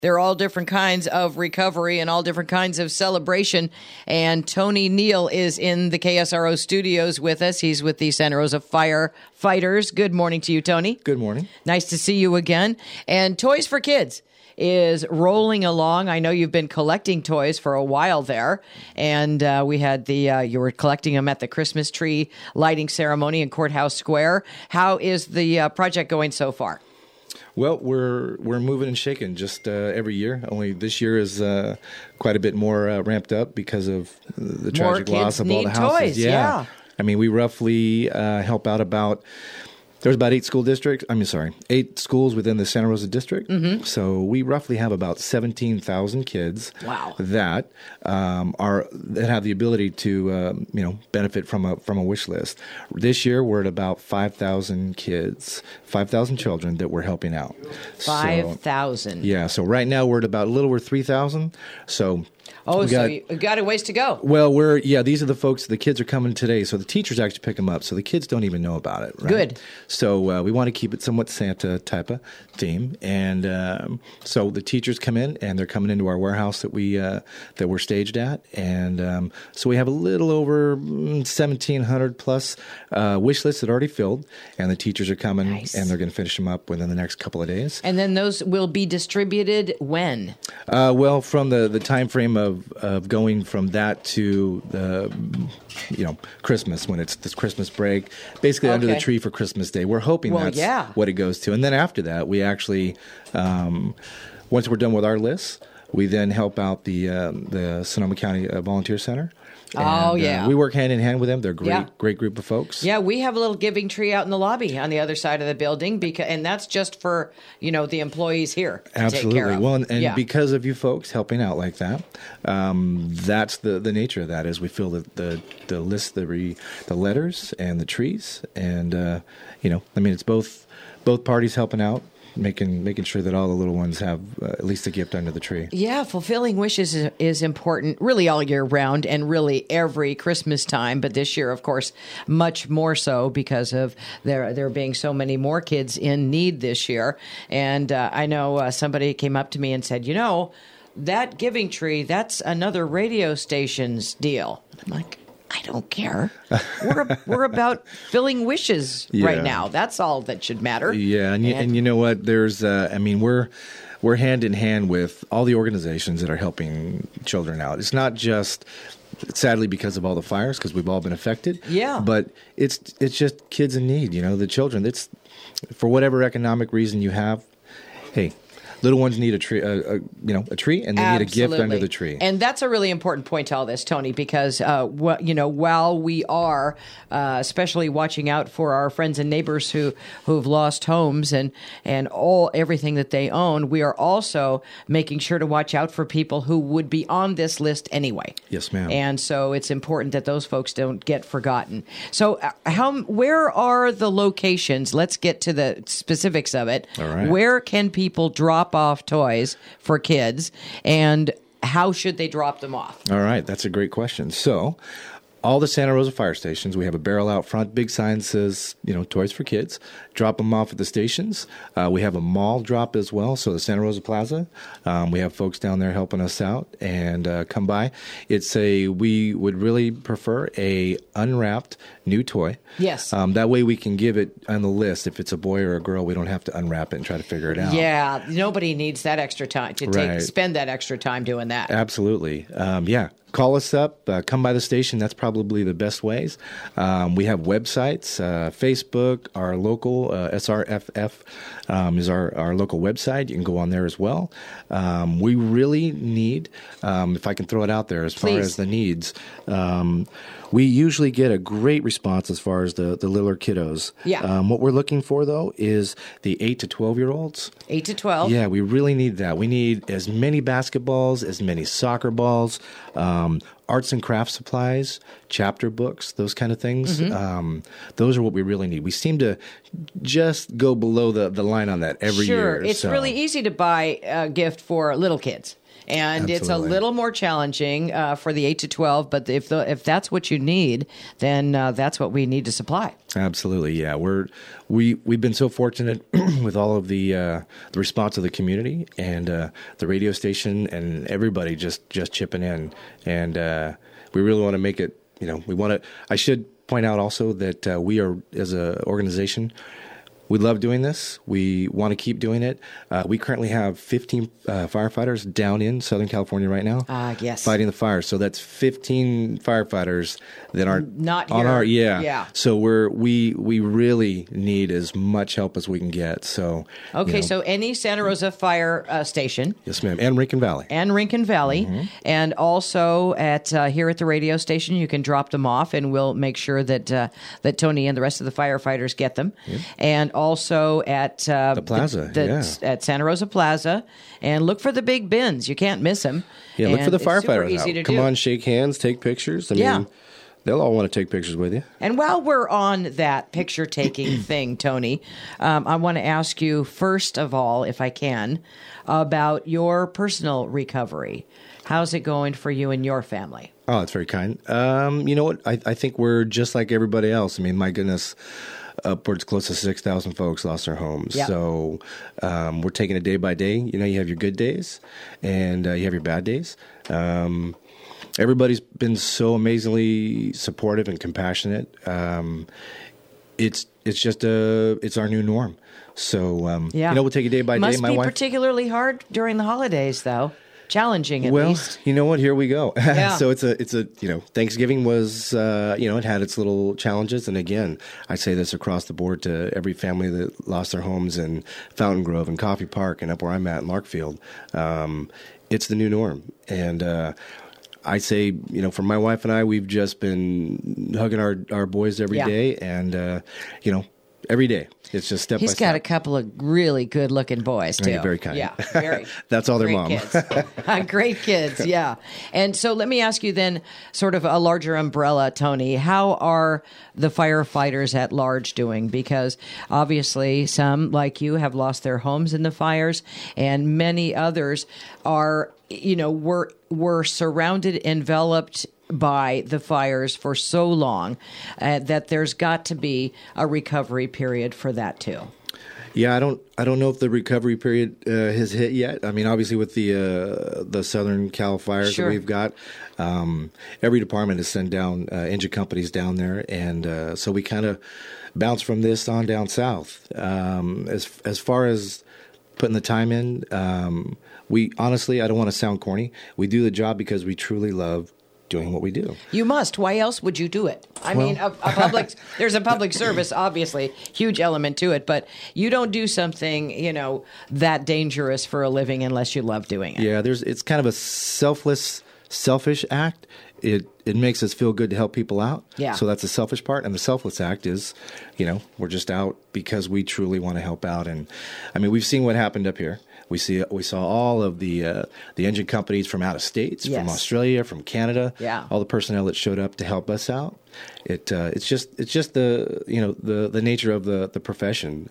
They're all different kinds of recovery and all different kinds of celebration. And Tony Neal is in the KSRO studios with us. He's with the Santa Rosa Firefighters. Good morning to you, Tony. Good morning. Nice to see you again. And Toys for Kids is rolling along. I know you've been collecting toys for a while there, and we had you were collecting them at the Christmas tree lighting ceremony in Courthouse Square. How is the project going so far? Well, we're moving and shaking just every year. Only this year is quite a bit more ramped up because of the tragic loss of all the houses. Toys, yeah. I mean, we roughly help out about. There's about 8 schools within the Santa Rosa district. Mm-hmm. So we roughly have about 17,000 kids. Wow. That that have the ability to benefit from a wish list. This year we're at about 5,000 kids, 5,000 children that we're helping out. 5,000. Yeah. So right now we're at about a little over 3,000. So. So you've got a ways to go. Well, these are the folks, the kids are coming today, so the teachers actually pick them up, so the kids don't even know about it, right? Good. So we want to keep it somewhat Santa type of theme, and so the teachers come in, and they're coming into our warehouse that we're staged at, and so we have a little over 1,700 plus wish lists that are already filled, and the teachers are coming, Nice. And they're going to finish them up within the next couple of days. And then those will be distributed when? Well, from the time frame of going from that to Christmas, when it's this Christmas break, basically under the tree for Christmas Day. We're hoping what it goes to. And then after that, we actually, once we're done with our lists, we then help out the Sonoma County Volunteer Center. And, we work hand in hand with them. They're great group of folks. Yeah, we have a little giving tree out in the lobby on the other side of the building, and that's just for the employees here to Absolutely. take care of. Well, and because of you folks helping out like that, that's the nature of that. Is we fill the list, the letters, and the trees, and it's both parties helping out. Making sure that all the little ones have at least a gift under the tree. Yeah, fulfilling wishes is important really all year round and really every Christmas time. But this year, of course, much more so because of there being so many more kids in need this year. And I know somebody came up to me and said, that giving tree, that's another radio station's deal. I'm like, I don't care. We're about filling wishes right now. That's all that should matter. Yeah, and you know what? There's, we're hand in hand with all the organizations that are helping children out. It's not just, sadly, because of all the fires, because we've all been affected. Yeah. But it's just kids in need. The children. It's for whatever economic reason you have. Hey. Little ones need a tree, a tree, and they need a gift under the tree. And that's a really important point to all this, Tony, because while we are especially watching out for our friends and neighbors who've lost homes and everything that they own, we are also making sure to watch out for people who would be on this list anyway. Yes, ma'am. And so it's important that those folks don't get forgotten. So, where are the locations? Let's get to the specifics of it. All right. Where can people drop off toys for kids, and how should they drop them off? All right, that's a great question. So, all the Santa Rosa fire stations, we have a barrel out front, big sign says, Toys for Kids. Drop them off at the stations. We have a mall drop as well, so the Santa Rosa Plaza. We have folks down there helping us out, and come by. We would really prefer a unwrapped new toy. Yes. That way we can give it on the list. If it's a boy or a girl, we don't have to unwrap it and try to figure it out. Yeah, nobody needs that extra time to spend that extra time doing that. Absolutely. Call us up. Come by the station. That's probably the best ways. We have websites, Facebook, our local SRFF is our local website. You can go on there as well. We really need, if I can throw it out there as far as the needs, we usually get a great response as far as the littler kiddos. Yeah. What we're looking for, though, is the 8 to 12-year-olds. 8 to 12? Yeah, we really need that. We need as many basketballs, as many soccer balls, arts and craft supplies, chapter books, those kind of things. Mm-hmm. Those are what we really need. We seem to just go below the line on that every year. Sure. It's really easy to buy a gift for little kids. And it's a Absolutely. little more challenging for the 8 to 12, but if that's what you need, then that's what we need to supply. Absolutely, yeah. We've been so fortunate with all of the response of the community and the radio station and everybody just chipping in, and we really want to make it. We want to. I should point out also that we are, as an organization, we love doing this. We want to keep doing it. We currently have 15 firefighters down in Southern California right now. Yes. Fighting the fires. So that's 15 firefighters that are not on here. our Yeah. So we really need as much help as we can get. So Okay, so any Santa Rosa fire station. Yes, ma'am. And Rincon Valley. And Rincon Valley, and also at here at the radio station, you can drop them off, and we'll make sure that that Tony and the rest of the firefighters get them. And also at the plaza, at Santa Rosa Plaza, and look for the big bins. You can't miss them. Yeah, look for the And it's super firefighters easy to out. Come do. on, shake hands, take pictures. I Yeah. mean, they'll all want to take pictures with you. And while we're on that picture taking thing, Tony, I want to ask you first of all, if I can, about your personal recovery. How's it going for you and your family? Oh, that's very kind. You know what? I think we're just like everybody else. I mean, my goodness, upwards close to 6,000 folks lost their homes. Yep. So we're taking it day by day. You have your good days and you have your bad days. Everybody's been so amazingly supportive and compassionate. It's just it's our new norm. So we'll take it day by day. Must My be wife. particularly hard during the holidays, though. Challenging, at Well, least. you know what? Here we go. Yeah. So it's a Thanksgiving was it had its little challenges, and again, I say this across the board to every family that lost their homes in Fountain Grove and Coffee Park and up where I'm at in Larkfield. It's the new norm, and I say, for my wife and I, we've just been hugging our boys every day, and every day. It's just step by He's step. got a couple of really good-looking boys, too. You're very kind. Yeah, very. That's all their great mom. Kids. Great kids, yeah. And so let me ask you then, sort of a larger umbrella, Tony, how are the firefighters at large doing? Because obviously some, like you, have lost their homes in the fires, and many others are, were surrounded, enveloped by the fires for so long that there's got to be a recovery period for that too. Yeah, I don't know if the recovery period has hit yet. I mean, obviously with the Southern Cal fires Sure. that we've got, every department has sent down engine companies down there, and so we kind of bounce from this on down south. As far as putting the time in, we honestly, I don't want to sound corny. We do the job because we truly love doing what we do. You must. Why else would you do it? I mean, a public. There's a public service, obviously, huge element to it, but you don't do something, that dangerous for a living unless you love doing it. Yeah, it's kind of a selfish act. It makes us feel good to help people out. Yeah. So that's the selfish part, and the selfless act is, we're just out because we truly want to help out. And I mean, we've seen what happened up here. We saw all of the engine companies from out of states, Yes. from Australia, from Canada. Yeah. All the personnel that showed up to help us out. It's just the the nature of the profession.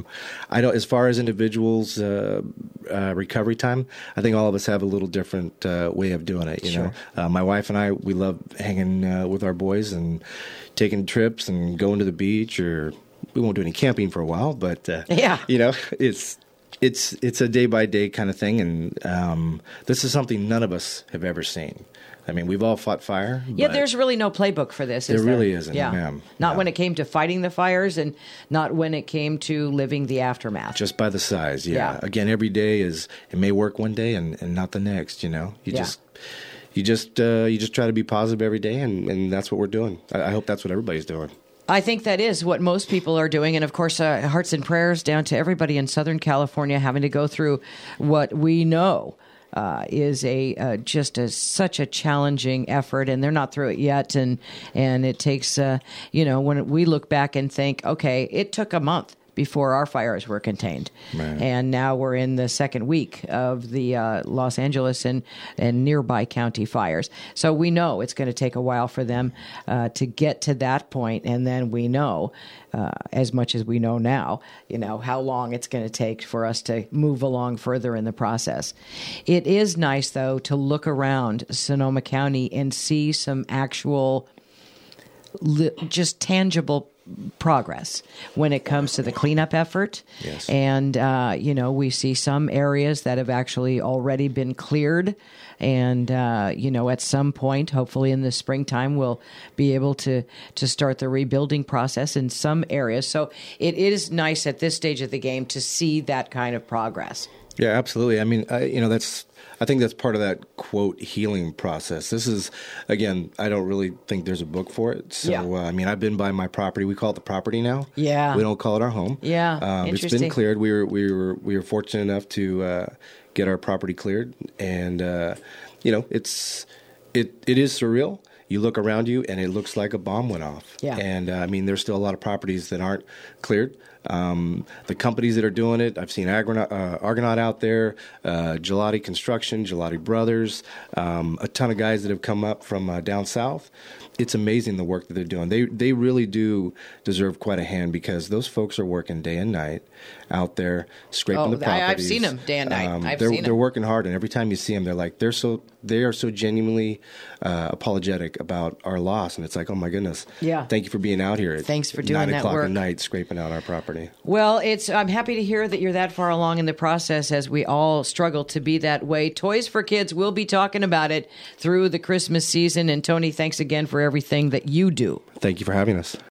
I don't, as far as individuals recovery time, I think all of us have a little different way of doing it. Sure. My wife and I, we love hanging with our boys and taking trips and going to the beach, or we won't do any camping for a while, but Yeah. It's a day by day kind of thing, and this is something none of us have ever seen. I mean, we've all fought fire. Yeah, but there's really no playbook for this. There Is there really isn't, Yeah, ma'am. not No. when it came to fighting the fires, and not when it came to living the aftermath. just by the size. Yeah. Yeah. Again, every day it may work one day and not the next. You just try to be positive every day, and that's what we're doing. I hope that's what everybody's doing. I think that is what most people are doing. And of course, hearts and prayers down to everybody in Southern California having to go through what we know is such a challenging effort, and they're not through it yet. And it takes, when we look back and think, okay, it took a month before our fires were contained. Right. And now we're in the second week of the Los Angeles and nearby county fires. So we know it's going to take a while for them to get to that point, and then we know, as much as we know now, how long it's going to take for us to move along further in the process. It is nice, though, to look around Sonoma County and see some actual, just tangible progress when it comes to the cleanup effort. Yes. And, we see some areas that have actually already been cleared. And, at some point, hopefully in the springtime, we'll be able to start the rebuilding process in some areas. So it is nice at this stage of the game to see that kind of progress. Yeah, absolutely. I mean, I think that's part of that, quote, healing process. This is, again, I don't really think there's a book for it. So, yeah. I've been by my property. We call it the property now. Yeah. We don't call it our home. Yeah, it's been cleared. We were fortunate enough to get our property cleared. And, it is surreal. You look around you, and it looks like a bomb went off. Yeah. And, there's still a lot of properties that aren't cleared. The companies that are doing it, I've seen Argonaut out there, Gelati Construction, Gelati Brothers, a ton of guys that have come up from down south. It's amazing the work that they're doing. They really do deserve quite a hand, because those folks are working day and night out there scraping the properties. I've seen them day and night. They're working hard, and every time you see them, they're like they are so genuinely apologetic about our loss, and it's like, oh my goodness, yeah. Thank you for being out here. Thanks for doing that work. 9:00 at night, scraping out our property. Well, I'm happy to hear that you're that far along in the process, as we all struggle to be that way. Toys for Kids, we'll be talking about it through the Christmas season. And Tony, thanks again for everything that you do. Thank you for having us.